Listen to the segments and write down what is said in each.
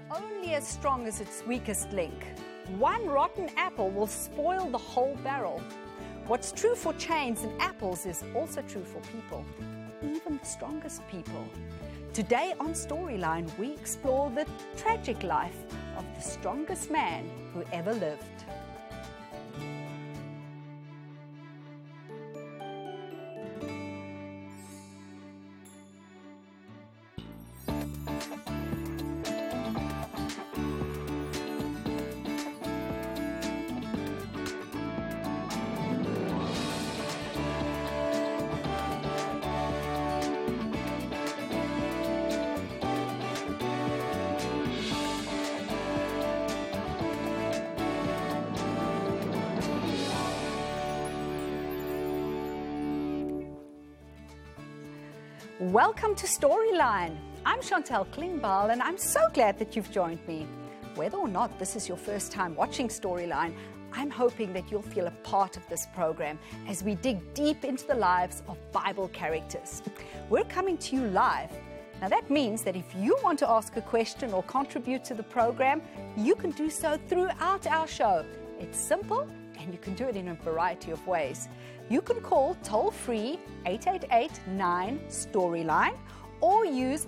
only as strong as its weakest link. One rotten apple will spoil the whole barrel. What's true for chains and apples is also true for people, even the strongest people. Today on Storyline, we explore the tragic life of the strongest man who ever lived. Welcome to Storyline. I'm Chantal Klingbeil and I'm so glad that you've joined me. Whether or not this is your first time watching Storyline, I'm hoping that you'll feel a part of this program as we dig deep into the lives of Bible characters. We're coming to you live. Now that means that if you want to ask a question or contribute to the program, you can do so throughout our show. It's simple and you can do it in a variety of ways. You can call toll-free 888-9-STORYLINE or use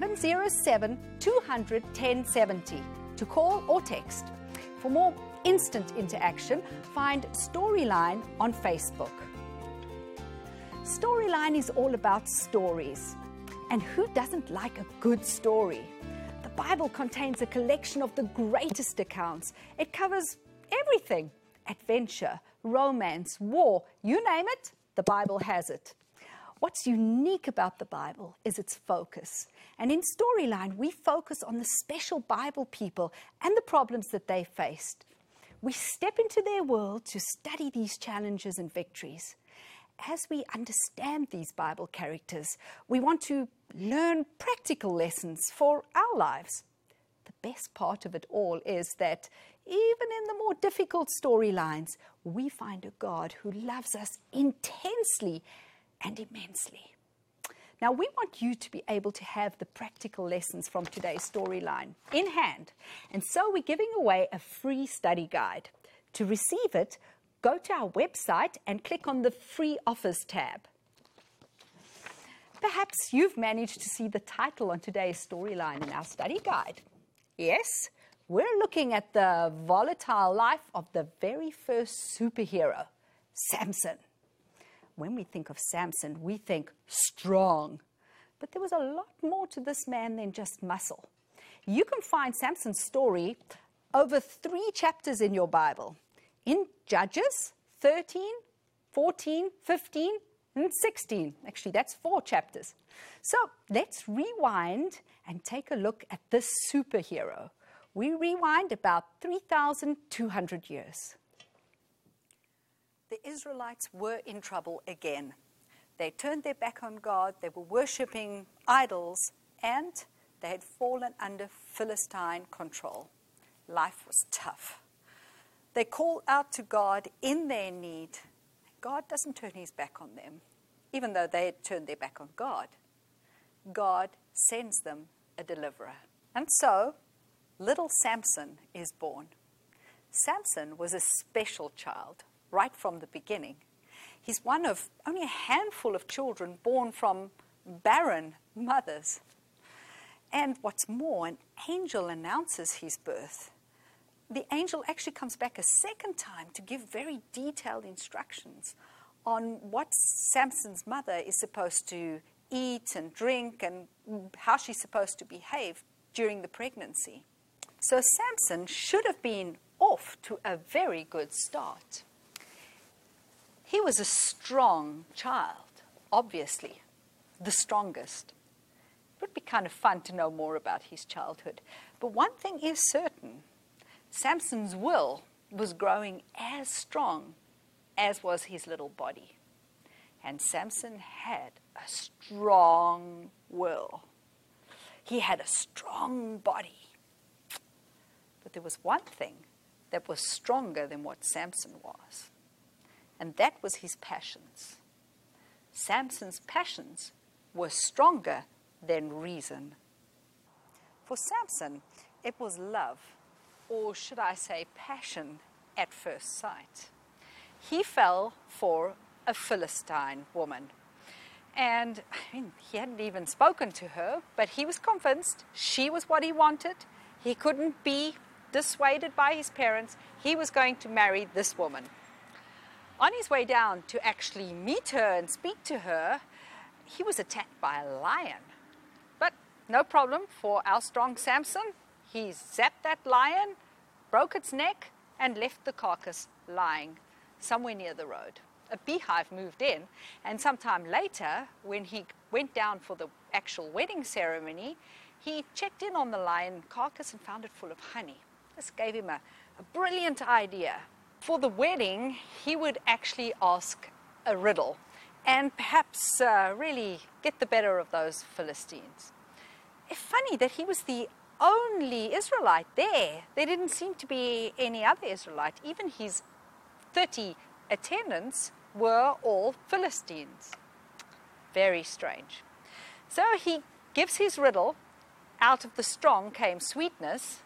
707-200-1070 to call or text. For more instant interaction, find Storyline on Facebook. Storyline is all about stories. And who doesn't like a good story? The Bible contains a collection of the greatest accounts. It covers everything. Adventure, romance, war, you name it, the Bible has it. What's unique about the Bible is its focus. And in Storyline, we focus on the special Bible people and the problems that they faced. We step into their world to study these challenges and victories. As we understand these Bible characters, we want to learn practical lessons for our lives. The best part of it all is that even in the more difficult storylines, we find a God who loves us intensely and immensely. Now, we want you to be able to have the practical lessons from today's storyline in hand. And so we're giving away a free study guide. To receive it, go to our website and click on the free offers tab. Perhaps you've managed to see the title on today's storyline in our study guide. Yes, we're looking at the volatile life of the very first superhero, Samson. When we think of Samson, we think strong. But there was a lot more to this man than just muscle. You can find Samson's story over 3 chapters in your Bible. In Judges 13, 14, 15, and 16. Actually, that's 4 chapters. So let's rewind and take a look at this superhero. We rewind about 3,200 years. The Israelites were in trouble again. They turned their back on God, they were worshipping idols, and they had fallen under Philistine control. Life was tough. They called out to God in their need. God doesn't turn his back on them, even though they had turned their back on God. God sends them a deliverer. And so, little Samson is born. Samson was a special child right from the beginning. He's one of only a handful of children born from barren mothers. And what's more, an angel announces his birth. The angel actually comes back a second time to give very detailed instructions on what Samson's mother is supposed to eat and drink and how she's supposed to behave during the pregnancy. So Samson should have been off to a very good start. He was a strong child, obviously, the strongest. It would be kind of fun to know more about his childhood. But one thing is certain, Samson's will was growing as strong as was his little body. And Samson had a strong will. He had a strong body. But there was one thing that was stronger than what Samson was, and that was his passions. Samson's passions were stronger than reason. For Samson, it was love, or should I say passion, at first sight. He fell for a Philistine woman. And he hadn't even spoken to her, but he was convinced she was what he wanted. He couldn't be dissuaded by his parents. He was going to marry this woman. On his way down to actually meet her and speak to her, he was attacked by a lion. But no problem for our strong Samson. He zapped that lion, broke its neck, and left the carcass lying somewhere near the road. A beehive moved in, and sometime later, when he went down for the actual wedding ceremony, he checked in on the lion carcass and found it full of honey. This gave him a brilliant idea. For the wedding, he would actually ask a riddle and perhaps really get the better of those Philistines. It's funny that he was the only Israelite there. There didn't seem to be any other Israelite. Even his 30 attendants were all Philistines. Very strange. So he gives his riddle. Out of the strong came sweetness.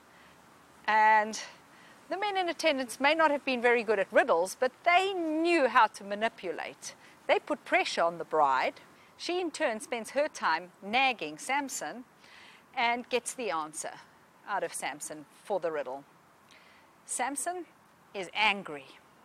And the men in attendance may not have been very good at riddles, but they knew how to manipulate. They put pressure on the bride. She in turn spends her time nagging Samson and gets the answer out of Samson for the riddle. Samson is angry.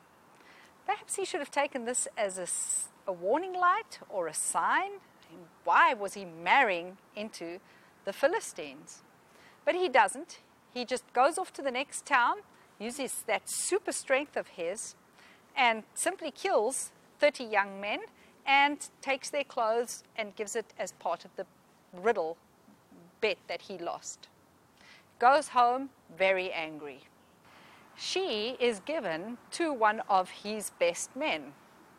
Perhaps he should have taken this as a warning light or a sign. Why was he marrying into the Philistines? But he doesn't. He just goes off to the next town, uses that super strength of his, and simply kills 30 young men and takes their clothes and gives it as part of the riddle bet that he lost. Goes home very angry. She is given to one of his best men.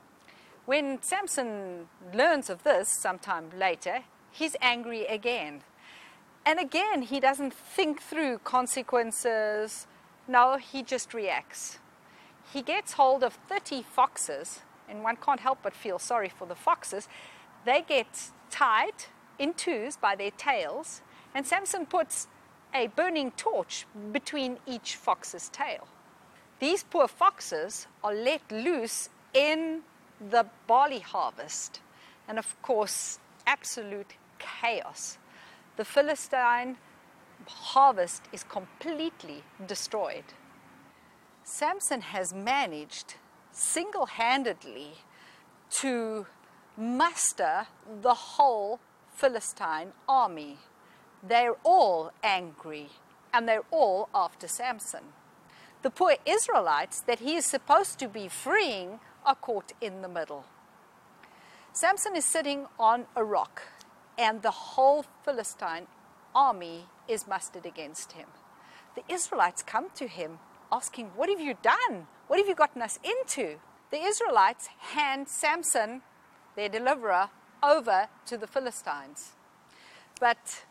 When Samson learns of this sometime later, he's angry again. And again, he doesn't think through consequences. No, he just reacts. He gets hold of 30 foxes, and one can't help but feel sorry for the foxes. They get tied in twos by their tails, and Samson puts a burning torch between each fox's tail. These poor foxes are let loose in the barley harvest, and of course, absolute chaos. The Philistine harvest is completely destroyed. Samson has managed single-handedly to muster the whole Philistine army. They're all angry, and they're all after Samson. The poor Israelites that he is supposed to be freeing are caught in the middle. Samson is sitting on a rock, and the whole Philistine army is mustered against him. The Israelites come to him asking, "What have you done? What have you gotten us into?" The Israelites hand Samson, their deliverer, over to the Philistines. But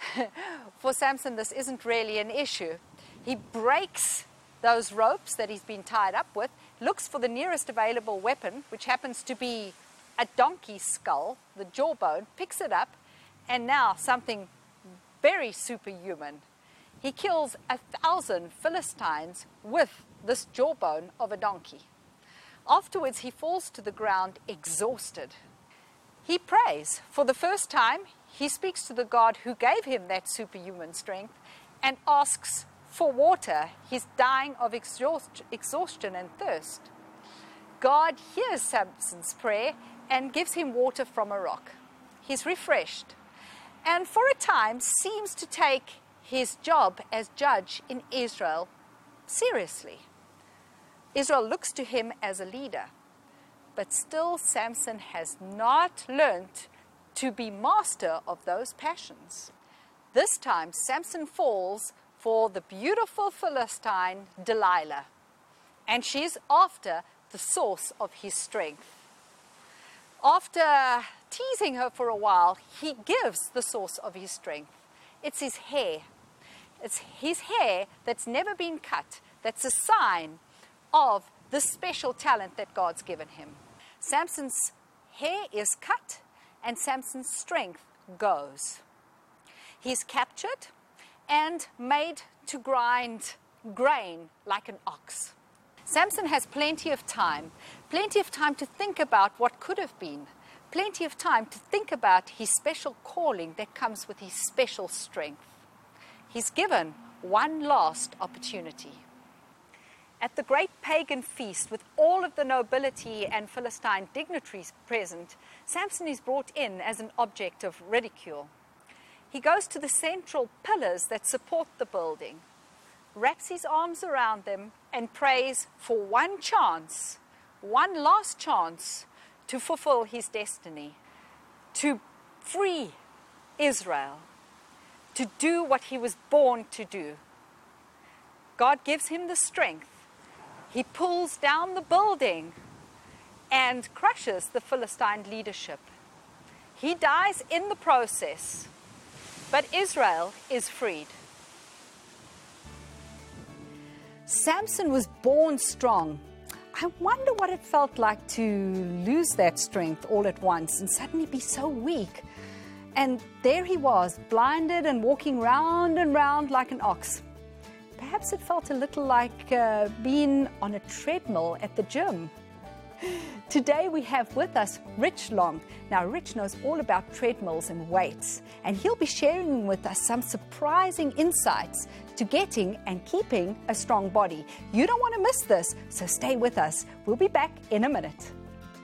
for Samson, this isn't really an issue. He breaks those ropes that he's been tied up with, looks for the nearest available weapon, which happens to be a donkey's skull, the jawbone, picks it up, and now something very superhuman. He kills 1,000 Philistines with this jawbone of a donkey. Afterwards, he falls to the ground exhausted. He prays. For the first time, he speaks to the God who gave him that superhuman strength and asks for water. He's dying of exhaustion and thirst. God hears Samson's prayer and gives him water from a rock. He's refreshed, and for a time seems to take his job as judge in Israel seriously. Israel looks to him as a leader, but still Samson has not learned to be master of those passions. This time Samson falls for the beautiful Philistine Delilah, and she's after the source of his strength. After teasing her for a while, he gives the source of his strength. It's his hair. It's his hair that's never been cut. That's a sign of the special talent that God's given him. Samson's hair is cut, and Samson's strength goes. He's captured, and made to grind grain like an ox. Samson has plenty of time to think about what could have been, plenty of time to think about his special calling that comes with his special strength. He's given one last opportunity. At the great pagan feast, with all of the nobility and Philistine dignitaries present, Samson is brought in as an object of ridicule. He goes to the central pillars that support the building, wraps his arms around them, and prays for one chance, one last chance, to fulfill his destiny, to free Israel, to do what he was born to do. God gives him the strength. He pulls down the building and crushes the Philistine leadership. He dies in the process, but Israel is freed. Samson was born strong. I wonder what it felt like to lose that strength all at once and suddenly be so weak. And there he was, blinded and walking round and round like an ox. Perhaps it felt a little like being on a treadmill at the gym. Today we have with us Rich Long. Now Rich knows all about treadmills and weights, and he'll be sharing with us some surprising insights to getting and keeping a strong body. You don't want to miss this, so stay with us. We'll be back in a minute.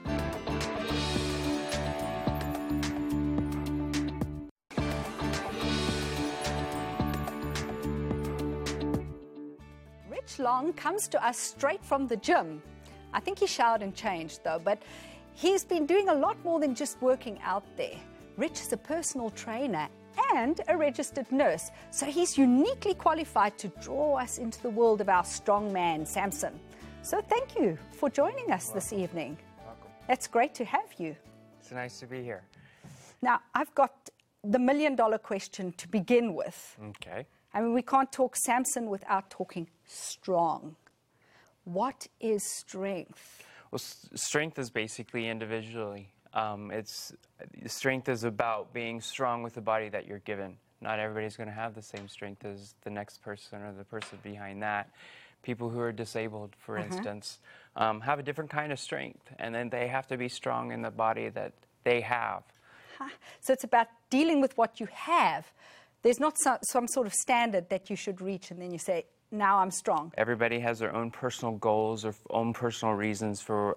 Rich Long comes to us straight from the gym. I think he showered and changed though, but he's been doing a lot more than just working out there. Rich is a personal trainer and a registered nurse, so he's uniquely qualified to draw us into the world of our strong man, Samson. So thank you for joining us this evening. Welcome. It's great to have you. It's nice to be here. Now, I've got the million-dollar question to begin with. Okay. I mean, we can't talk Samson without talking strong. What is strength? Well, strength is basically individually. Strength is about being strong with the body that you're given. Not everybody's going to have the same strength as the next person or the person behind that. People who are disabled, for instance, have a different kind of strength, and then they have to be strong in the body that they have. So it's about dealing with what you have. There's not some sort of standard that you should reach, and then you say, now I'm strong. Everybody has their own personal goals or own personal reasons for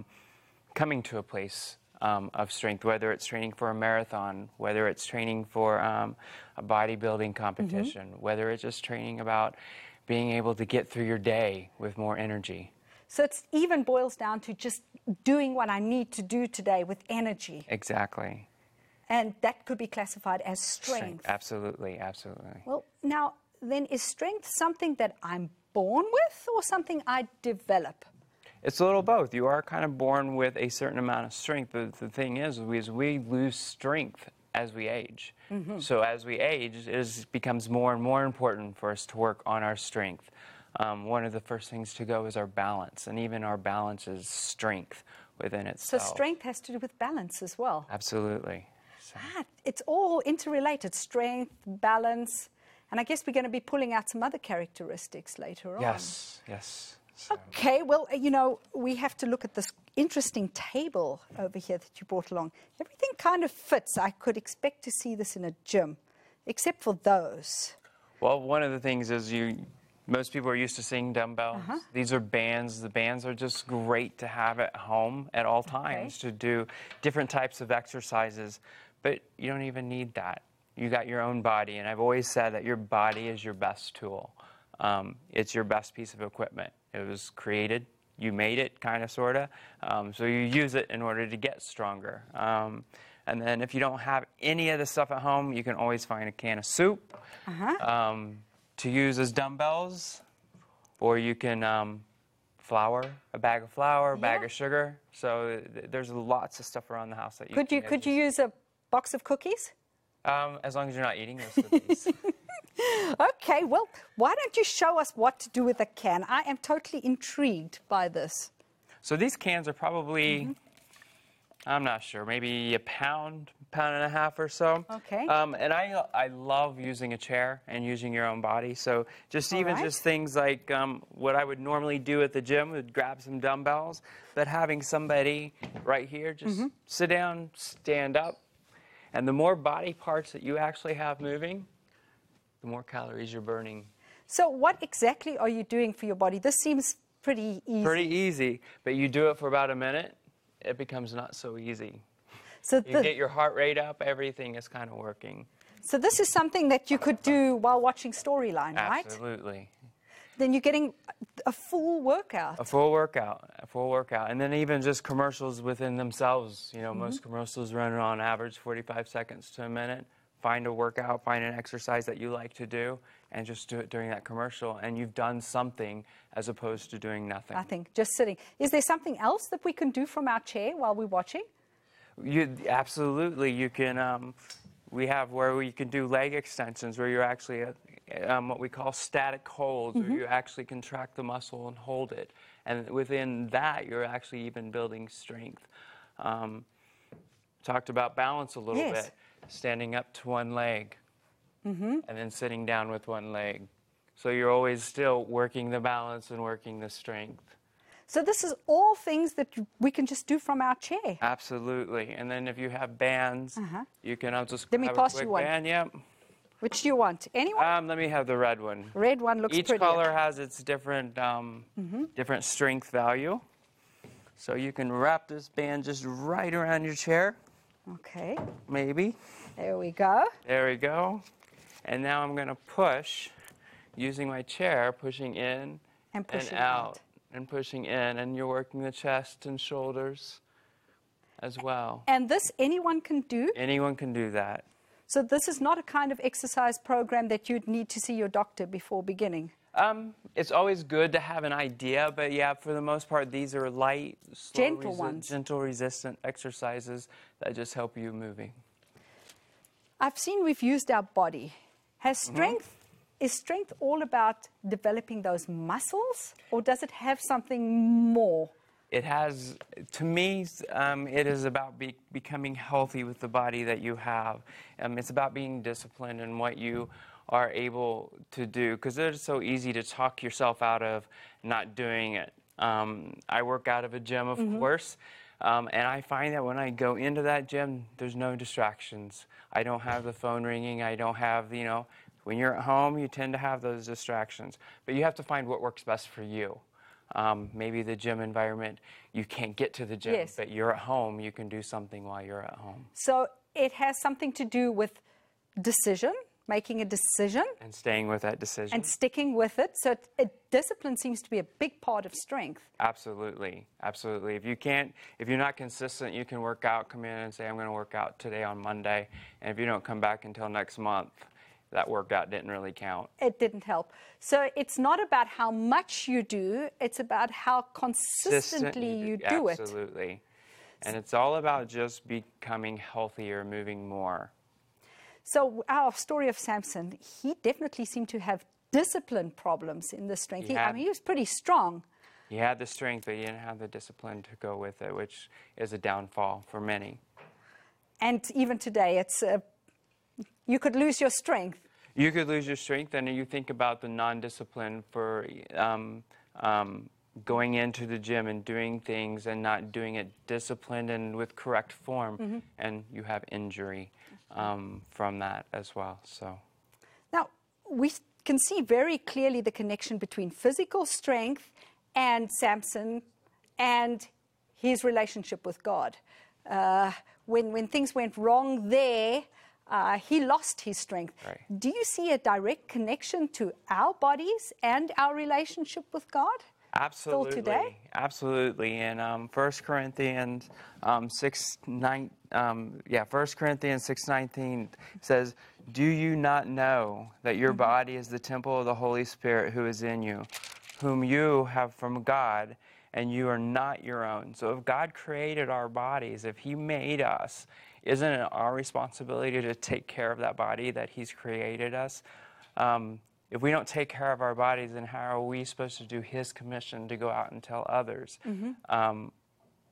coming to a place of strength, whether it's training for a marathon, whether it's training for a bodybuilding competition, whether it's just training about being able to get through your day with more energy. So it even boils down to just doing what I need to do today with energy. Exactly. And that could be classified as strength. Absolutely, absolutely. Well, now, then is strength something that I'm born with or something I develop? It's a little both. You are kind of born with a certain amount of strength, but the thing is we lose strength as we age. So as we age, it becomes more and more important for us to work on our strength. One of the first things to go is our balance, and even our balance is strength within itself. So strength has to do with balance as well. Absolutely. So. It's all interrelated, strength, balance, and I guess we're going to be pulling out some other characteristics later on. Yes, yes. So. Okay, well, you know, we have to look at this interesting table over here that you brought along. Everything kind of fits. I could expect to see this in a gym, except for those. Well, one of the things is most people are used to seeing dumbbells. These are bands. The bands are just great to have at home at all times to do different types of exercises, but you don't even need that. You got your own body, and I've always said that your body is your best tool. It's your best piece of equipment. It was created, you made it, kind of, sort of, so you use it in order to get stronger. And then if you don't have any of the stuff at home, you can always find a can of soup to use as dumbbells, or you can a bag of flour, a bag of sugar. So there's lots of stuff around the house that you can Could you use a box of cookies? As long as you're not eating those cookies. Okay, well, why don't you show us what to do with a can? I am totally intrigued by this. So these cans are probably, I'm not sure, maybe a pound pound and a half or so. Okay. And I love using a chair and using your own body. So just even just things like what I would normally do at the gym would grab some dumbbells, but having somebody right here just sit down, stand up, and the more body parts that you actually have moving, the more calories you're burning. So what exactly are you doing for your body? This seems pretty easy. Pretty easy, but you do it for about a minute, it becomes not so easy. So You get your heart rate up, everything is kind of working. So this is something that you could do while watching Storyline, right? Absolutely. Then you're getting a full workout. A full workout, a full workout. And then even just commercials within themselves. You know, most commercials run on average 45 seconds to a minute. Find a workout, find an exercise that you like to do, and just do it during that commercial. And you've done something as opposed to doing nothing. Nothing, just sitting. Is there something else that we can do from our chair while we're watching? Absolutely. You can, we have where we can do leg extensions where you're actually what we call static holds, where you actually contract the muscle and hold it. And within that, you're actually even building strength. Talked about balance a little bit. Standing up to one leg and then sitting down with one leg. So you're always still working the balance and working the strength. So this is all things that we can just do from our chair. Absolutely. And then if you have bands, you can just Let me have pass a quick you one. band. Yep. Which do you want? Anyone? Let me have the red one. Red one looks Each prettier. color has its different different strength value. So you can wrap this band just right around your chair. Okay. Maybe. There we go. There we go. And now I'm going to push using my chair, pushing in And pushing out. And pushing in. And you're working the chest and shoulders as well. And this anyone can do? Anyone can do that. So this is not a kind of exercise program that you'd need to see your doctor before beginning? It's always good to have an idea, but yeah, for the most part, these are light, slow, Gentle ones. gentle, resistant exercises that just help you moving. I've seen we've used our body. Has strength, is strength all about developing those muscles, or does it have something more? It has, to me, it is about becoming healthy with the body that you have. It's about being disciplined in what you are able to do, because it's so easy to talk yourself out of not doing it. I work out of a gym, of course, and I find that when I go into that gym, there's no distractions. I don't have the phone ringing. I don't have, you know, when you're at home, you tend to have those distractions. But you have to find what works best for you. Maybe the gym environment, you can't get to the gym, but you're at home, you can do something while you're at home. So it has something to do with decision, making a decision. And staying with that decision. And sticking with it. So discipline seems to be a big part of strength. Absolutely, absolutely. If you're not consistent, you can work out, come in and say, I'm going to work out today on Monday. And if you don't come back until next month, that workout didn't really count. It didn't help. So it's not about how much you do, it's about how consistently you do it. Absolutely. And it's all about just becoming healthier, moving more. So our story of Samson, he definitely seemed to have discipline problems in the strength. I mean, he was pretty strong. He had the strength, but he didn't have the discipline to go with it, which is a downfall for many. And even today, it's you could lose your strength. You could lose your strength, and you think about the non-discipline for going into the gym and doing things and not doing it disciplined and with correct form, and you have injury from that as well. So now we can see very clearly the connection between physical strength and Samson and his relationship with God. When things went wrong there, he lost his strength. Right. Do you see a direct connection to our bodies and our relationship with God? Absolutely. Still today? Absolutely. In 1 Corinthians 6:19 says, "Do you not know that your body is the temple of the Holy Spirit who is in you, whom you have from God, and you are not your own?" So if God created our bodies, if he made us, isn't it our responsibility to take care of that body that he's created us? If we don't take care of our bodies, then how are we supposed to do his commission to go out and tell others?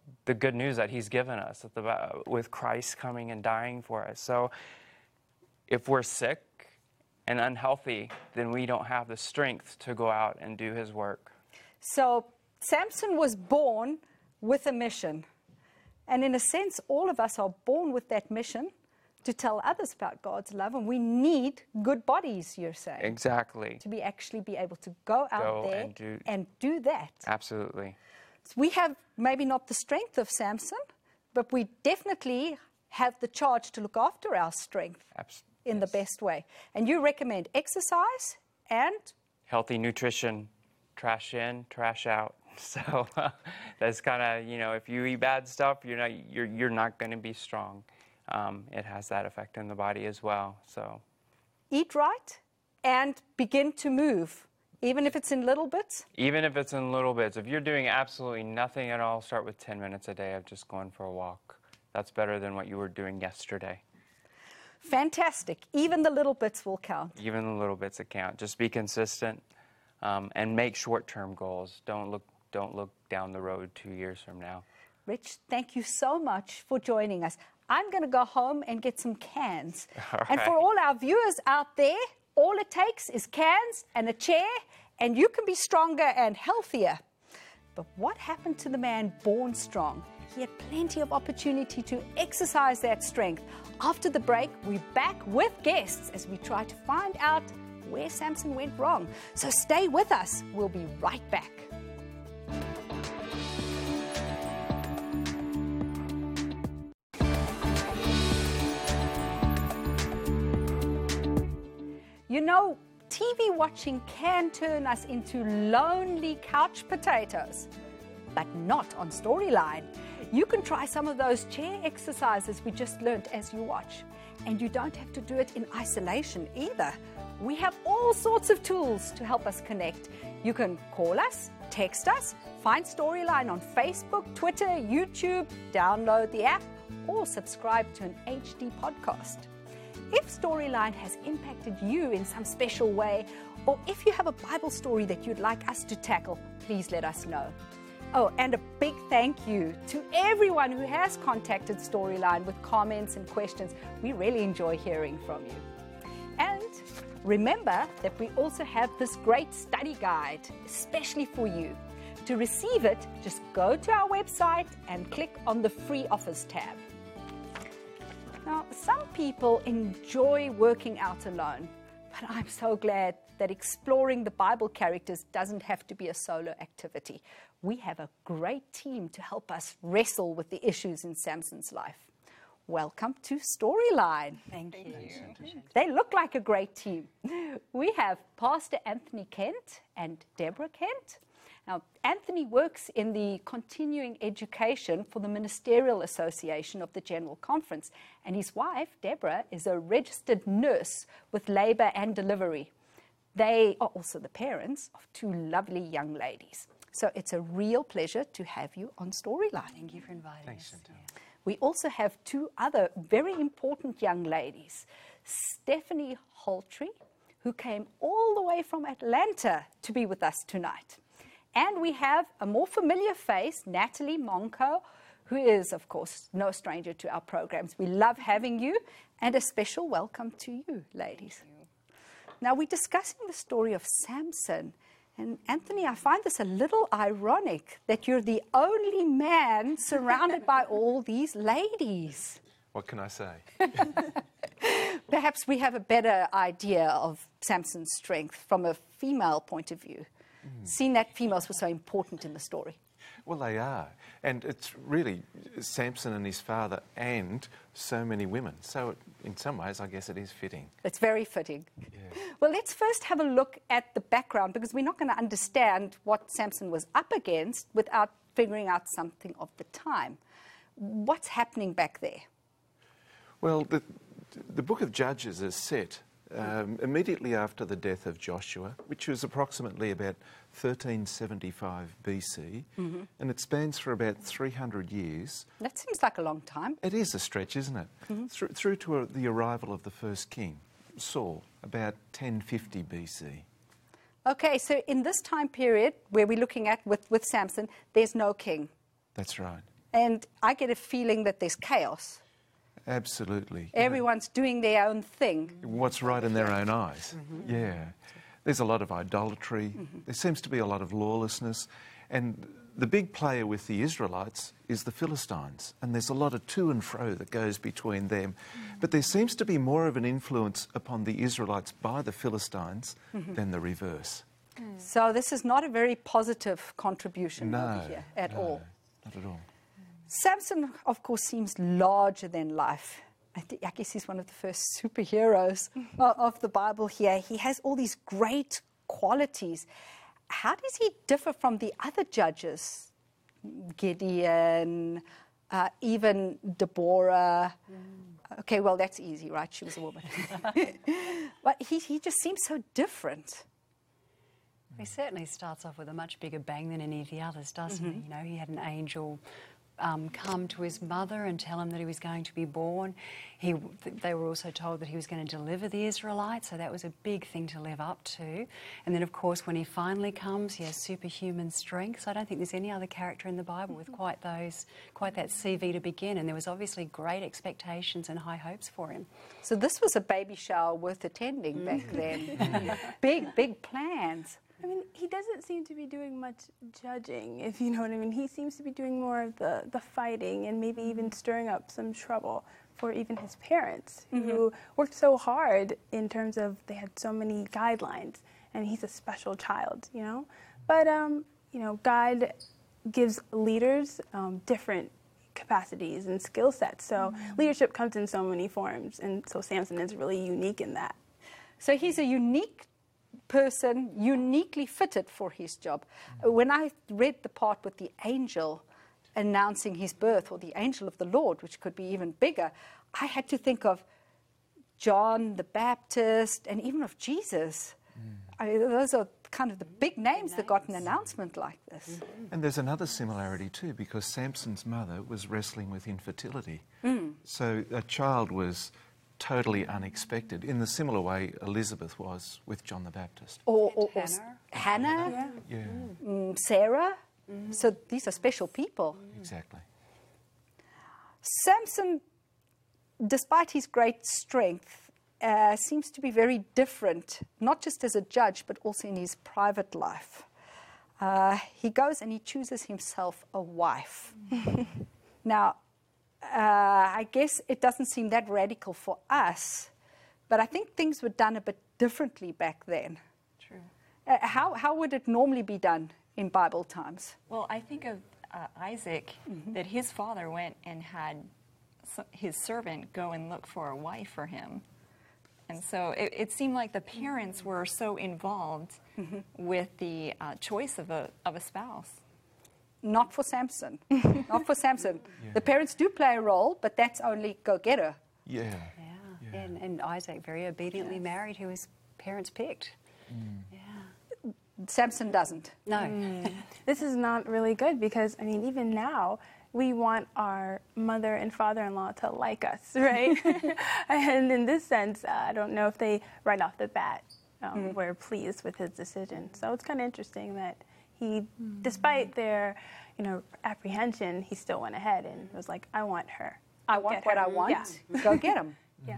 the good news that he's given us with Christ coming and dying for us. So if we're sick and unhealthy, then we don't have the strength to go out and do his work. So Samson was born with a mission. And in a sense, all of us are born with that mission to tell others about God's love. And we need good bodies, you're saying. Exactly. To actually be able to go out there and do that. Absolutely. So we have maybe not the strength of Samson, but we definitely have the charge to look after our strength in the best way. And you recommend exercise and healthy nutrition, trash in, trash out. So that's kind of, if you eat bad stuff, you're not going to be strong. It has that effect in the body as well. So eat right and begin to move. Even if it's in little bits? Even if it's in little bits. If you're doing absolutely nothing at all, start with 10 minutes a day of just going for a walk. That's better than what you were doing yesterday. Fantastic. Even the little bits will count. Even the little bits that count. Just be consistent and make short-term goals. Don't look down the road 2 years from now. Rich, thank you so much for joining us. I'm going to go home and get some cans. All right. And for all our viewers out there, all it takes is cans and a chair, and you can be stronger and healthier. But what happened to the man born strong? He had plenty of opportunity to exercise that strength. After the break, we're back with guests as we try to find out where Samson went wrong. So stay with us. We'll be right back. You know, TV watching can turn us into lonely couch potatoes, but not on Storyline. You can try some of those chair exercises we just learned as you watch, and you don't have to do it in isolation either. We have all sorts of tools to help us connect. You can call us, text us, find Storyline on Facebook, Twitter, YouTube, download the app, or subscribe to an HD podcast. If Storyline has impacted you in some special way, or if you have a Bible story that you'd like us to tackle, please let us know. Oh, and a big thank you to everyone who has contacted Storyline with comments and questions. We really enjoy hearing from you. And remember that we also have this great study guide, especially for you. To receive it, just go to our website and click on the free offers tab. Now, some people enjoy working out alone, but I'm so glad that exploring the Bible characters doesn't have to be a solo activity. We have a great team to help us wrestle with the issues in Samson's life. Welcome to Storyline. Thank you. They look like a great team. We have Pastor Anthony Kent and Deborah Kent. Now, Anthony works in the continuing education for the Ministerial Association of the General Conference, and his wife, Deborah, is a registered nurse with labor and delivery. They are also the parents of two lovely young ladies. So it's a real pleasure to have you on Storyline. Thank you for inviting us. Chantal. We also have two other very important young ladies, Stephanie Holtree, who came all the way from Atlanta to be with us tonight. And we have a more familiar face, Natalie Monco, who is, of course, no stranger to our programs. We love having you, and a special welcome to you, ladies. Now, we're discussing the story of Samson. And Anthony, I find this a little ironic that you're the only man surrounded by all these ladies. What can I say? Perhaps we have a better idea of Samson's strength from a female point of view, seeing that females were so important in the story. Well, they are. And it's really Samson and his father and so many women. So in some ways, I guess it is fitting. It's very fitting. Yeah. Well, let's first have a look at the background, because we're not going to understand what Samson was up against without figuring out something of the time. What's happening back there? Well, the book of Judges is set immediately after the death of Joshua, which was approximately about 1375 BC, and it spans for about 300 years. That seems like a long time. It is a stretch, isn't it? Through to the arrival of the first king, Saul, about 1050 BC. Okay, so in this time period where we're looking at with Samson, there's no king. That's right. And I get a feeling that there's chaos. Absolutely. Everyone's doing their own thing. What's right in their own eyes. Yeah. There's a lot of idolatry. There seems to be a lot of lawlessness. And the big player with the Israelites is the Philistines. And there's a lot of to and fro that goes between them. But there seems to be more of an influence upon the Israelites by the Philistines than the reverse. So this is not a very positive contribution over here at all. Not at all. Samson, of course, seems larger than life. I guess he's one of the first superheroes of the Bible here. He has all these great qualities. How does he differ from the other judges? Gideon, even Deborah. Okay, well, that's easy, right? She was a woman. But he just seems so different. He certainly starts off with a much bigger bang than any of the others, doesn't he? You know, he had an angel come to his mother and tell him that he was going to be born. They were also told that he was going to deliver the Israelites, so that was a big thing to live up to. And then, of course, when he finally comes, he has superhuman strength. So I don't think there's any other character in the Bible with quite that CV to begin. And there was obviously great expectations and high hopes for him. So this was a baby shower worth attending back then. Big plans. I mean, he doesn't seem to be doing much judging, if you know what I mean. He seems to be doing more of the fighting and maybe even stirring up some trouble for even his parents, who worked so hard in terms of they had so many guidelines, and he's a special child, you know. But, you know, God gives leaders different capacities and skill sets. So leadership comes in so many forms, and so Samson is really unique in that. So he's a unique person, uniquely fitted for his job. When I read the part with the angel announcing his birth, or the angel of the Lord, which could be even bigger, I had to think of John the Baptist and even of Jesus. Those are kind of the big names that got an announcement like this. And there's another similarity too, because Samson's mother was wrestling with infertility. So a child was totally unexpected, in the similar way Elizabeth was with John the Baptist. Or Hannah, Sarah. So these are special people. Exactly. Samson, despite his great strength, seems to be very different, not just as a judge, but also in his private life. He goes and he chooses himself a wife. Now, I guess it doesn't seem that radical for us, but I think things were done a bit differently back then. True. How would it normally be done in Bible times? Well, I think of Isaac, that his father went and had his servant go and look for a wife for him. And so it seemed like the parents were so involved with the choice of a spouse. Not for Samson. Not for Samson. Yeah. The parents do play a role, but that's only go get her. Yeah. And Isaac very obediently married who his parents picked. Yeah. Samson doesn't. No. This is not really good because, I mean, even now, we want our mother and father-in-law to like us, right? And in this sense, I don't know if they, right off the bat, were pleased with his decision. So it's kind of interesting that he, despite their, apprehension, he still went ahead and was like, I want her. I want what I want. Yeah. Go get him. Yeah.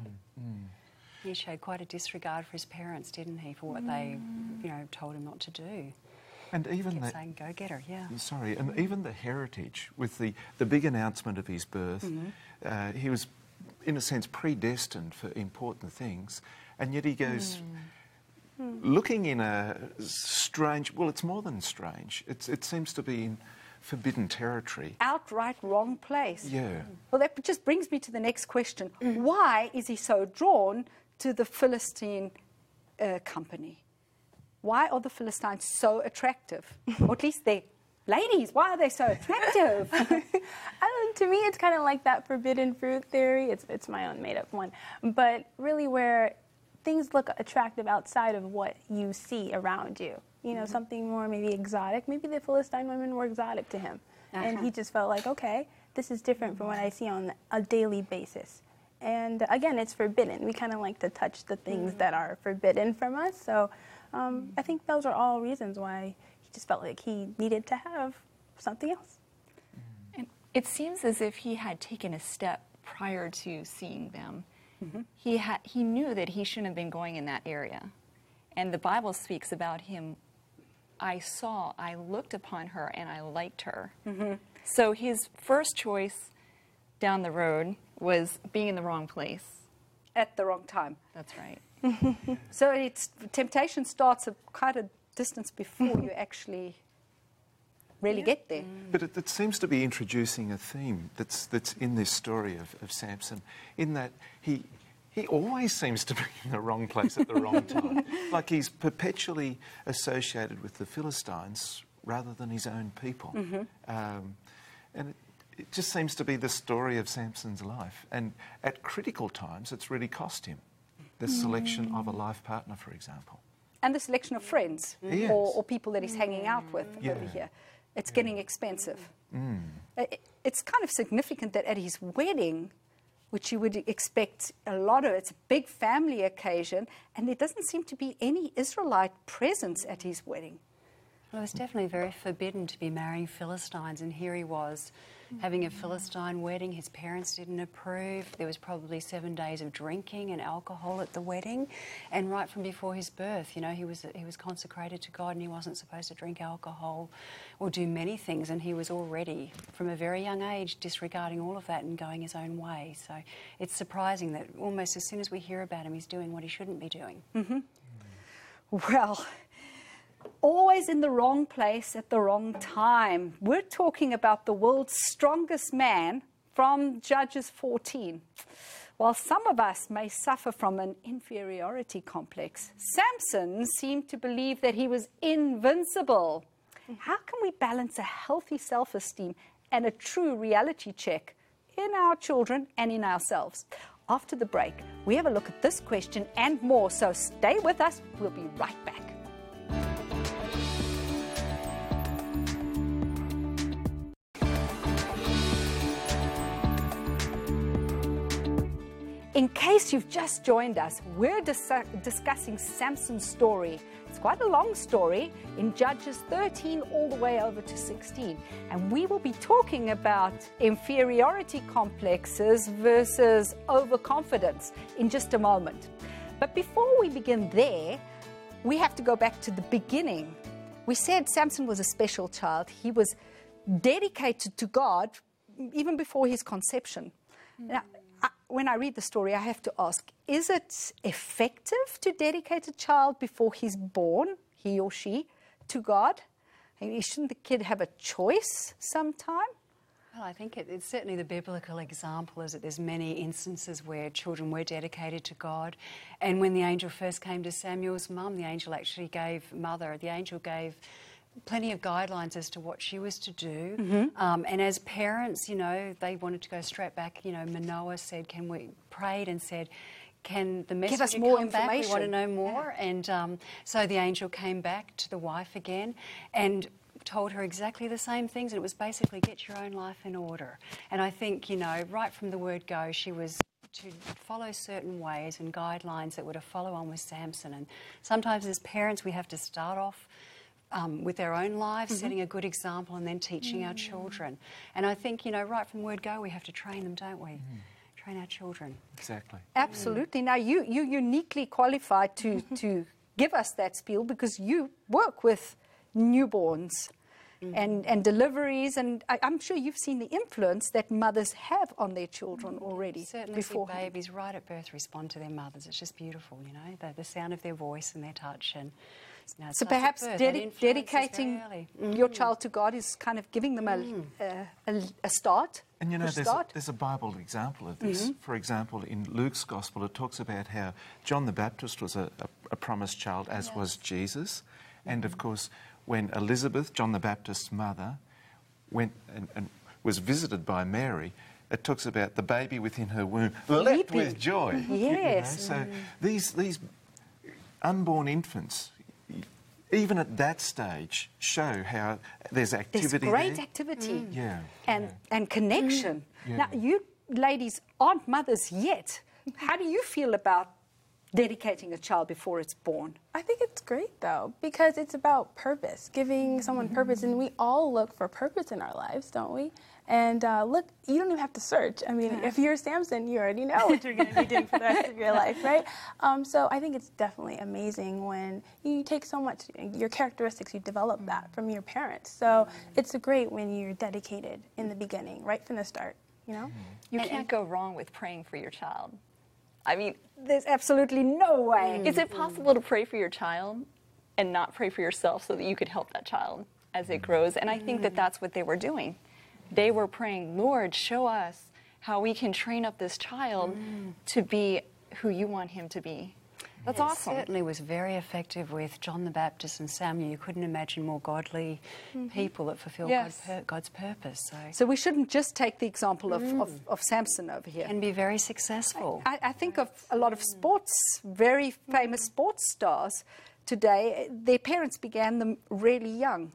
He showed quite a disregard for his parents, didn't he, for what they, told him not to do. And even that, saying, go get her, yeah. Sorry, and even the heritage with the big announcement of his birth, he was, in a sense, predestined for important things, and yet he goes looking in a strange, well, it's more than strange. It seems to be in forbidden territory. Outright wrong place. Yeah. Well, that just brings me to the next question. Why is he so drawn to the Philistine company? Why are the Philistines so attractive? Or at least they're ladies. Why are they so attractive? To me, it's kind of like that forbidden fruit theory. It's my own made-up one. But really where things look attractive outside of what you see around you. Something more maybe exotic. Maybe the Philistine women were exotic to him. And he just felt like, okay, this is different from what I see on a daily basis. And again, it's forbidden. We kind of like to touch the things that are forbidden from us. So I think those are all reasons why he just felt like he needed to have something else. And It seems as if he had taken a step prior to seeing them. He knew that he shouldn't have been going in that area. And the Bible speaks about him, I looked upon her and I liked her. So his first choice down the road was being in the wrong place. At the wrong time. That's right. So temptation starts at quite a distance before you actually really get there. But it seems to be introducing a theme that's in this story of Samson, in that he always seems to be in the wrong place at the wrong time. Like he's perpetually associated with the Philistines rather than his own people. And it just seems to be the story of Samson's life. And at critical times, it's really cost him. The selection of a life partner, for example. And the selection of friends Yes. or people that he's hanging out with over here. It's getting expensive. It's kind of significant that at his wedding, which you would expect a lot of, it's a big family occasion, and there doesn't seem to be any Israelite presence at his wedding. Well, it was definitely very forbidden to be marrying Philistines, and here he was having a Philistine wedding. His parents didn't approve. There was probably 7 days of drinking and alcohol at the wedding, and right from before his birth, you know, he was consecrated to God, and he wasn't supposed to drink alcohol or do many things, and he was already, from a very young age, disregarding all of that and going his own way. So it's surprising that almost as soon as we hear about him, he's doing what he shouldn't be doing. Well, always in the wrong place at the wrong time. We're talking about the world's strongest man from Judges 14. While some of us may suffer from an inferiority complex, Samson seemed to believe that he was invincible. How can we balance a healthy self-esteem and a true reality check in our children and in ourselves? After the break, we have a look at this question and more, so stay with us. We'll be right back. In case you've just joined us, we're discussing Samson's story. It's quite a long story in Judges 13 all the way over to 16. And we will be talking about inferiority complexes versus overconfidence in just a moment. But before we begin there, we have to go back to the beginning. We said Samson was a special child. He was dedicated to God even before his conception. Now, when I read the story, I have to ask, is it effective to dedicate a child before he's born, he or she, to God? I mean, shouldn't the kid have a choice sometime? Well, I think it's certainly the biblical example is that there's many instances where children were dedicated to God. And when the angel first came to Samuel's mum, the angel gave plenty of guidelines as to what she was to do. And as parents, you know, they wanted to go straight back. You know, Manoah said, prayed and said, can the messenger come back? We want to know more. And so the angel came back to the wife again and told her exactly the same things. And it was basically, get your own life in order. And I think, you know, right from the word go, she was to follow certain ways and guidelines that were to follow on with Samson. And sometimes as parents, we have to start off with their own lives, setting a good example and then teaching our children. And I think, you know, right from word go, we have to train them, don't we? Train our children. Exactly. Absolutely. Now, you're uniquely qualified to give us that spiel because you work with newborns and deliveries, and I'm sure you've seen the influence that mothers have on their children already. Certainly see babies right at birth respond to their mothers. It's just beautiful, you know, the sound of their voice and their touch. And so perhaps dedicating your child to God is kind of giving them a start. And you know, there's a Bible example of this. For example, in Luke's Gospel, it talks about how John the Baptist was a promised child, as was Jesus. And of course, when Elizabeth, John the Baptist's mother, went and was visited by Mary, it talks about the baby within her womb leapt with joy. Yes. You know? So these unborn infants, even at that stage, show how there's activity. There's great there. activity Yeah. and connection. Yeah. Now, you ladies aren't mothers yet. How do you feel about dedicating a child before it's born? I think it's great, though, because it's about purpose, giving someone purpose. And we all look for purpose in our lives, don't we? And look, you don't even have to search. I mean, if you're Samson, you already know what you're going to be doing for the rest of your life, right? So I think it's definitely amazing when you take so much, your characteristics, you develop that from your parents. So it's great when you're dedicated in the beginning, right from the start, you know? You can't go wrong with praying for your child. I mean, There's absolutely no way. is it possible to pray for your child and not pray for yourself so that you could help that child as it grows? And I think that that's what they were doing. They were praying, Lord, show us how we can train up this child to be who you want him to be. That's awesome. It certainly was very effective with John the Baptist and Samuel. You couldn't imagine more godly people that fulfill God's purpose. So we shouldn't just take the example of Samson over here. Can be very successful. I think of a lot of sports, very famous sports stars today. Their parents began them really young,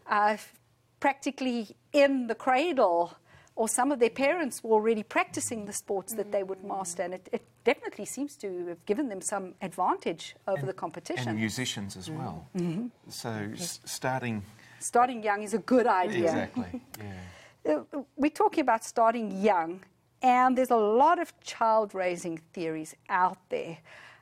practically in the cradle, or some of their parents were already practicing the sports that they would master, and it definitely seems to have given them some advantage over the competition. And musicians as well. So starting young is a good idea. exactly. Yeah. We're talking about starting young, and there's a lot of child-raising theories out there.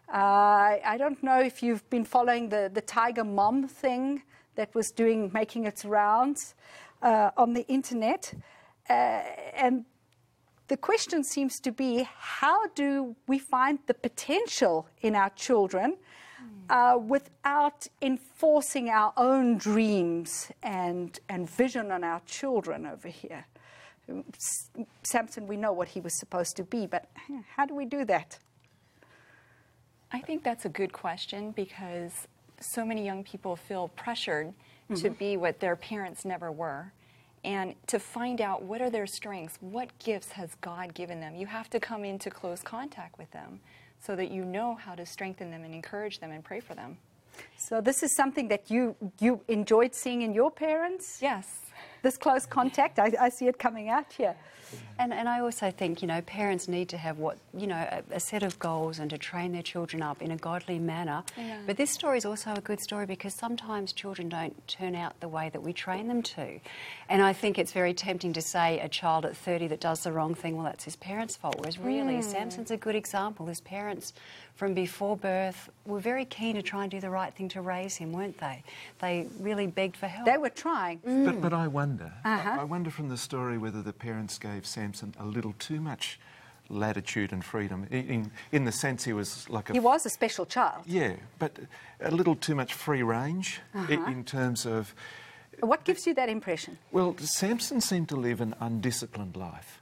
I don't know if you've been following the Tiger Mom thing that was making its rounds on the internet. And the question seems to be, how do we find the potential in our children without enforcing our own dreams and vision on our children over here? Samson, we know what he was supposed to be, but how do we do that? I think that's a good question because so many young people feel pressured to be what their parents never were. And to find out what are their strengths, what gifts has God given them. You have to come into close contact with them so that you know how to strengthen them and encourage them and pray for them. So this is something that you enjoyed seeing in your parents? Yes. This close contact, I see it coming out here. And I also think, parents need to have a set of goals and to train their children up in a godly manner. Yeah. But this story is also a good story because sometimes children don't turn out the way that we train them to. And I think it's very tempting to say a child at 30 that does the wrong thing, well, that's his parents' fault. Whereas really, Samson's a good example. His parents, from before birth, were very keen to try and do the right thing to raise him, weren't they? They really begged for help. They were trying. But I wonder. I wonder from the story whether the parents gave Samson a little too much latitude and freedom, in the sense he was like He was a special child. Yeah, but a little too much free range in terms of... What gives you that impression? Well, Samson seemed to live an undisciplined life.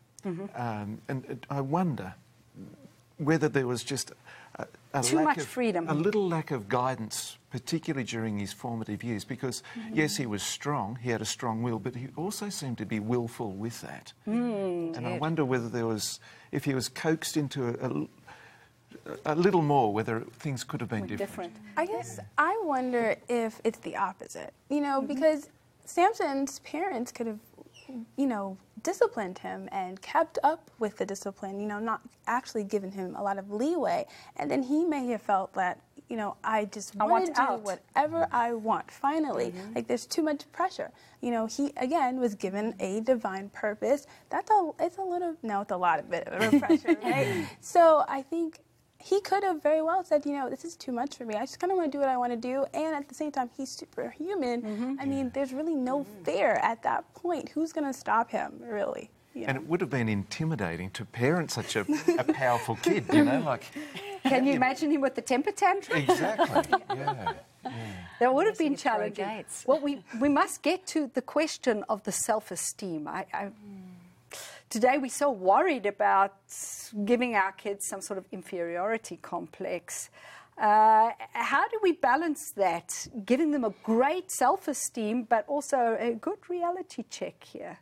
And I wonder whether there was just too much freedom. A little lack of guidance, particularly during his formative years, because yes, he was strong, he had a strong will, but he also seemed to be willful with that. And I wonder whether if he was coaxed into a little more, whether things could have been different. I guess I wonder if it's the opposite, because Samson's parents could have, disciplined him and kept up with the discipline, not actually given him a lot of leeway. And then he may have felt that, I just want to do whatever I want, finally. Like, there's too much pressure. He, again, was given a divine purpose. It's a lot bit of pressure, right? So I think he could have very well said, this is too much for me. I just kind of want to do what I want to do. And at the same time, he's superhuman. I mean, there's really no fear at that point. Who's going to stop him, really? And it would have been intimidating to parent such a powerful kid, like... Can you imagine him with the temper tantrum? Exactly, yeah. That would have been Throw challenging. gates. Well, we must get to the question of the self-esteem. Today we're so worried about giving our kids some sort of inferiority complex. How do we balance that, giving them a great self-esteem but also a good reality check here?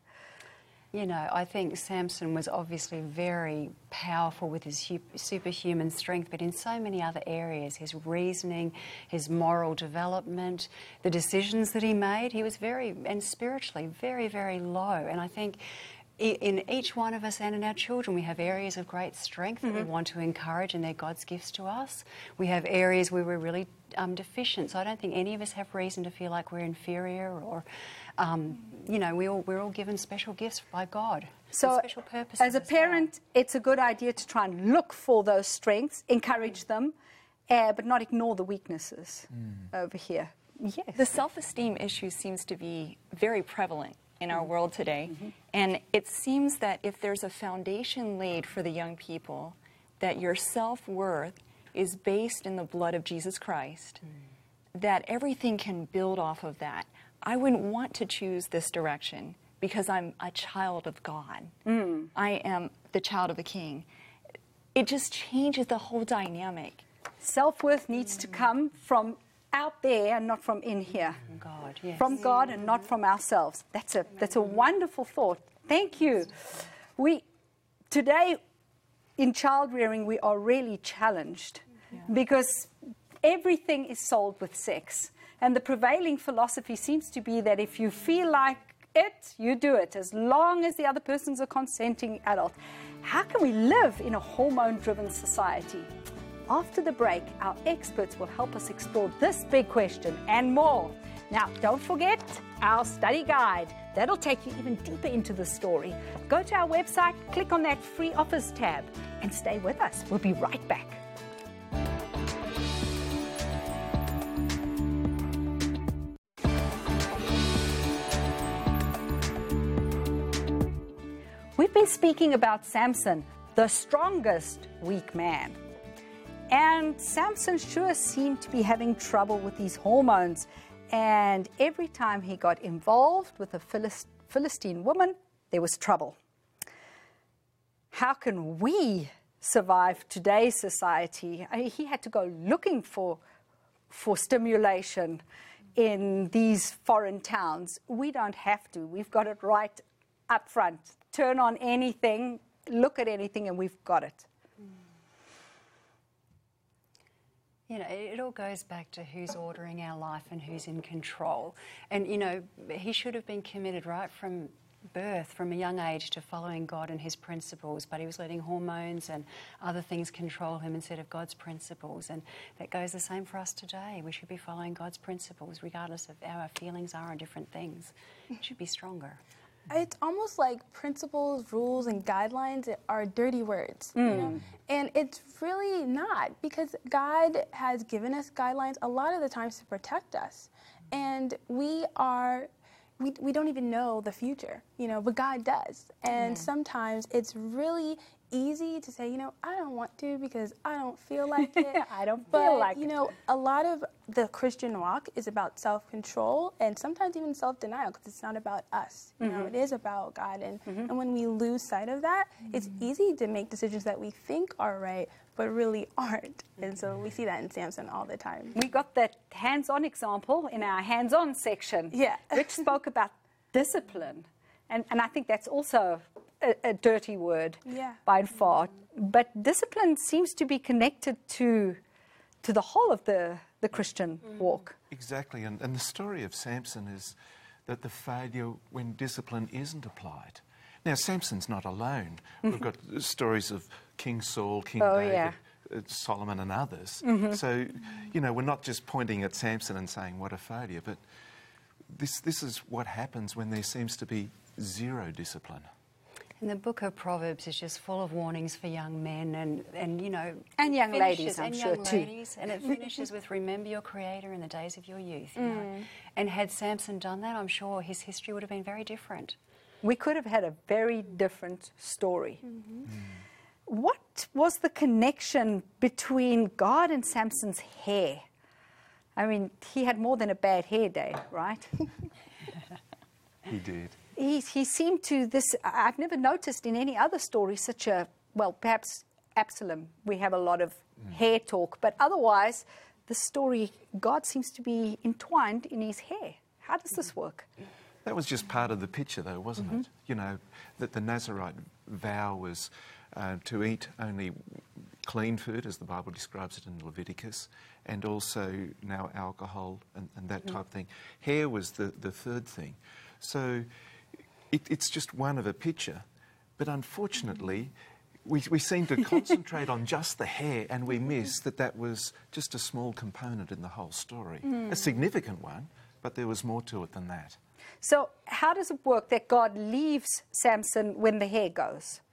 I think Samson was obviously very powerful with his superhuman strength, but in so many other areas, his reasoning, his moral development, the decisions that he made, he was and spiritually very, very low. And I think in each one of us and in our children, we have areas of great strength that we want to encourage, and they're God's gifts to us. We have areas where we're really deficient. So I don't think any of us have reason to feel like we're inferior or, you know, we're all given special gifts by God. So, special purposes as a well. parent, it's a good idea to try and look for those strengths, encourage them, but not ignore the weaknesses over here. Yes. The self-esteem issue seems to be very prevalent in our world today. And it seems that if there's a foundation laid for the young people, that your self-worth is based in the blood of Jesus Christ, that everything can build off of that. I wouldn't want to choose this direction because I'm a child of God. I am the child of the King. It just changes the whole dynamic. Self-worth needs to come from out there and not from in here. From God, yes. From God and not from ourselves. That's a wonderful thought. Thank you. Today in child rearing we are really challenged because everything is sold with sex. And the prevailing philosophy seems to be that if you feel like it, you do it, as long as the other person's a consenting adult. How can we live in a hormone-driven society? After the break, our experts will help us explore this big question and more. Now, don't forget our study guide. That'll take you even deeper into the story. Go to our website, click on that free offers tab, and stay with us. We'll be right back. We've been speaking about Samson, the strongest weak man. And Samson sure seemed to be having trouble with these hormones. And every time he got involved with a Philistine woman, there was trouble. How can we survive today's society? He had to go looking for stimulation in these foreign towns. We don't have to. We've got it right up front. Turn on anything, look at anything, and we've got it. You know, it all goes back to who's ordering our life and who's in control. And, you know, he should have been committed right from birth, from a young age, to following God and his principles, but he was letting hormones and other things control him instead of God's principles. And that goes the same for us today. We should be following God's principles regardless of how our feelings are on different things. We should be stronger. It's almost like principles, rules, and guidelines are dirty words, you know? And it's really not, because God has given us guidelines a lot of the times to protect us. And we don't even know the future, you know, but God does. And sometimes it's really easy to say, you know, I don't want to because I don't feel like it. I don't feel like it. You know, a lot of the Christian walk is about self-control and sometimes even self-denial, because it's not about us. You know, it is about God. And when we lose sight of that, it's easy to make decisions that we think are right, but really aren't. And so we see that in Samson all the time. We got that hands-on example in our hands-on section. Yeah. Rich spoke about discipline. And I think that's also a dirty word by far. But discipline seems to be connected to the whole of the Christian walk. Exactly. And the story of Samson is that the failure when discipline isn't applied. Now, Samson's not alone. We've got stories of King Saul, King David, Solomon and others. So, you know, we're not just pointing at Samson and saying, what a failure, but this is what happens when there seems to be zero discipline. And the book of Proverbs is just full of warnings for young men and you know... And young ladies, I'm sure, too. And it finishes with, remember your Creator in the days of your youth. You know? And had Samson done that, I'm sure his history would have been very different. We could have had a very different story. What was the connection between God and Samson's hair? I mean, he had more than a bad hair day, right? He did. He seemed to I've never noticed in any other story such a, well, perhaps Absalom, we have a lot of hair talk, but otherwise the story, God seems to be entwined in his hair. How does this work? That was just part of the picture, though, wasn't it? You know, that the Nazarite vow was to eat only clean food, as the Bible describes it in Leviticus, and also now alcohol and that type of thing. Hair was the third thing. So it's just one of a picture. But unfortunately, we seem to concentrate on just the hair, and we miss that that was just a small component in the whole story. A significant one, but there was more to it than that. So how does it work that God leaves Samson when the hair goes?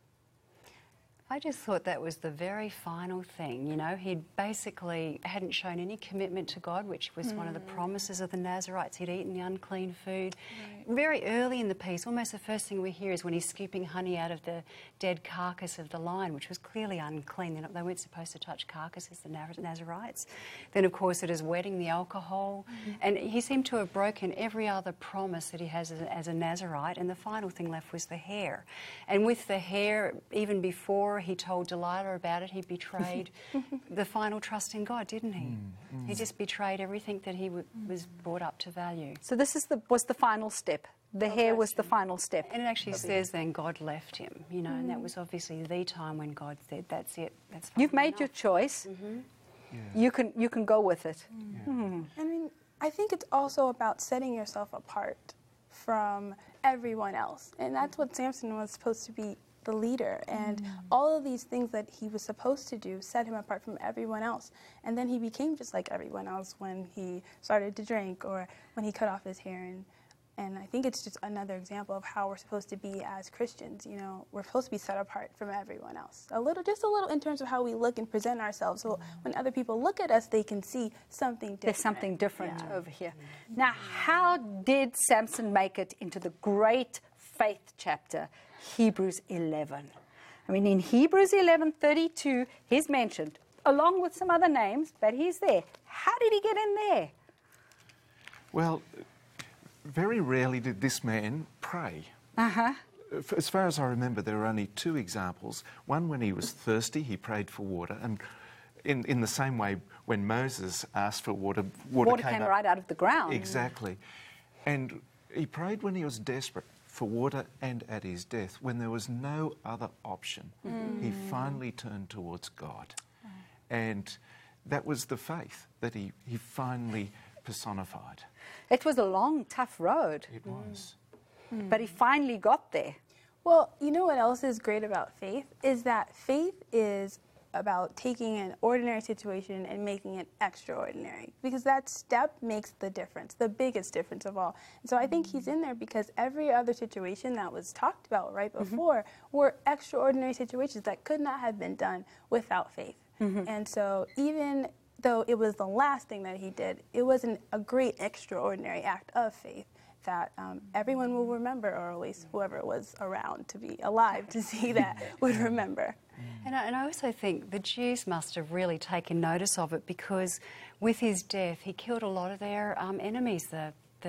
I just thought that was the very final thing. You know, he basically hadn't shown any commitment to God, which was one of the promises of the Nazarites. He'd eaten the unclean food. Right. Very early in the piece, almost the first thing we hear is when he's scooping honey out of the dead carcass of the lion, which was clearly unclean. They weren't supposed to touch carcasses, the Nazarites. Then, of course, it is wetting the alcohol. And he seemed to have broken every other promise that he has as a Nazarite. And the final thing left was the hair. And with the hair, even before he told Delilah about it, he betrayed the final trust in God, didn't he? He just betrayed everything that he was brought up to value. So this is was the final step. The hair was the final step. And it actually says then God left him, you know, and that was obviously the time when God said, that's it. That's You've made your choice. You can go with it. I mean, I think it's also about setting yourself apart from everyone else. And that's what Samson was supposed to be, the leader, and all of these things that he was supposed to do set him apart from everyone else. And then he became just like everyone else when he started to drink or when he cut off his hair. And I think it's just another example of how we're supposed to be as Christians. You know, we're supposed to be set apart from everyone else. Just a little in terms of how we look and present ourselves. So when other people look at us, they can see something different. There's something different over here. Now, how did Samson make it into the great faith chapter, Hebrews 11? I mean, in Hebrews 11:32, he's mentioned, along with some other names, but he's there. How did he get in there? Well, very rarely did this man pray. As far as I remember, there were only two examples. One, when he was thirsty, he prayed for water. And in the same way, when Moses asked for water, water Came up right out of the ground. Exactly. And he prayed when he was desperate for water and at his death, when there was no other option. He finally turned towards God. And that was the faith that he finally personified. It was a long, tough road. It was. But he finally got there. Well, you know what else is great about faith? Is that faith is about taking an ordinary situation and making it extraordinary. Because that step makes the difference, the biggest difference of all. And so I think he's in there because every other situation that was talked about right before were extraordinary situations that could not have been done without faith. And so even though it was the last thing that he did, it was a great extraordinary act of faith that everyone will remember, or at least whoever was around to be alive to see that would remember. And I also think the Jews must have really taken notice of it, because with his death, he killed a lot of their enemies, the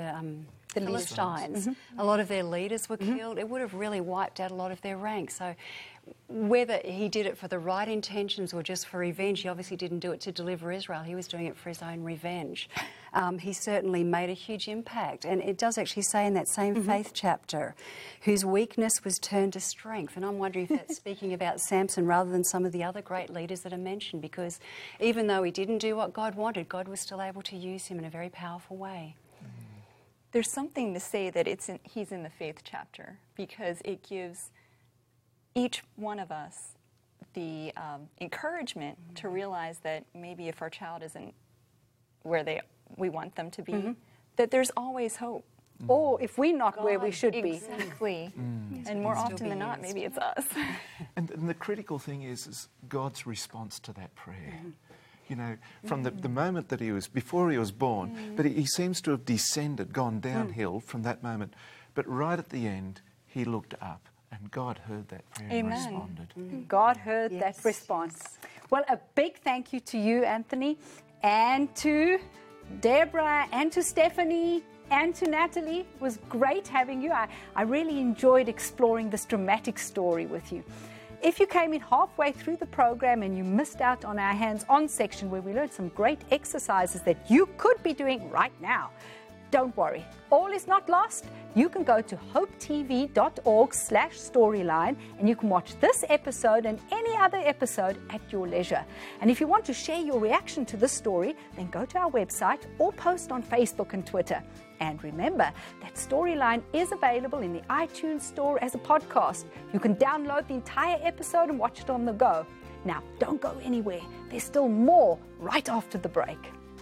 Philistines. A lot of their leaders were killed. It would have really wiped out a lot of their ranks. So whether he did it for the right intentions or just for revenge, he obviously didn't do it to deliver Israel. He was doing it for his own revenge. He certainly made a huge impact. And it does actually say in that same faith chapter, whose weakness was turned to strength. And I'm wondering if that's speaking about Samson rather than some of the other great leaders that are mentioned, because even though he didn't do what God wanted, God was still able to use him in a very powerful way. There's something to say that he's in the faith chapter, because it gives each one of us the encouragement to realize that maybe if our child isn't where we want them to be, that there's always hope. Or if we're not where we should be. Exactly. And more often than not, maybe it's us. And the critical thing is God's response to that prayer. You know, from the moment that before he was born, but he seems to have descended, gone downhill from that moment. But right at the end, he looked up, and God heard that prayer and responded. God heard that response. Well, a big thank you to you, Anthony, and to Deborah, and to Stephanie, and to Natalie. It was great having you. I really enjoyed exploring this dramatic story with you. If you came in halfway through the program and you missed out on our hands-on section where we learned some great exercises that you could be doing right now, don't worry, all is not lost. You can go to hopetv.org/storyline and you can watch this episode and any other episode at your leisure. And if you want to share your reaction to this story, then go to our website or post on Facebook and Twitter. And remember that Storyline is available in the iTunes Store as a podcast. You can download the entire episode and watch it on the go. Now, don't go anywhere. There's still more right after the break.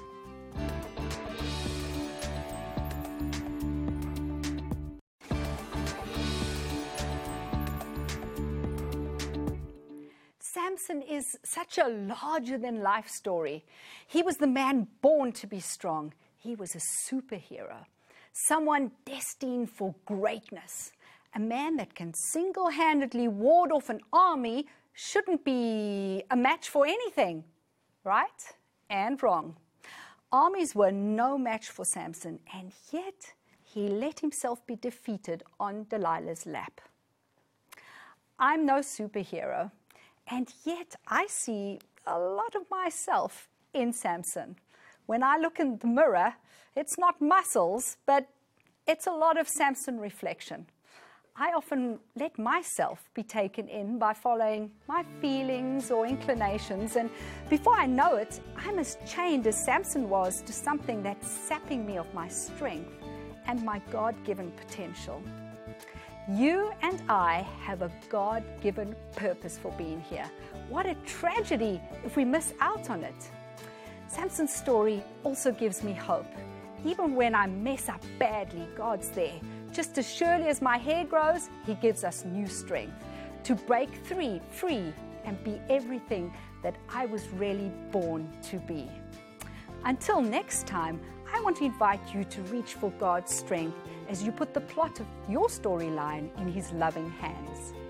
Samson is such a larger-than-life story. He was the man born to be strong. He was a superhero, someone destined for greatness. A man that can single-handedly ward off an army shouldn't be a match for anything, right? And wrong. Armies were no match for Samson, and yet he let himself be defeated on Delilah's lap. I'm no superhero. And yet I see a lot of myself in Samson. When I look in the mirror, it's not muscles, but it's a lot of Samson reflection. I often let myself be taken in by following my feelings or inclinations, and before I know it, I'm as chained as Samson was to something that's sapping me of my strength and my God-given potential. You and I have a God-given purpose for being here. What a tragedy if we miss out on it. Samson's story also gives me hope. Even when I mess up badly, God's there. Just as surely as my hair grows, He gives us new strength to break free and be everything that I was really born to be. Until next time, I want to invite you to reach for God's strength as you put the plot of your storyline in His loving hands.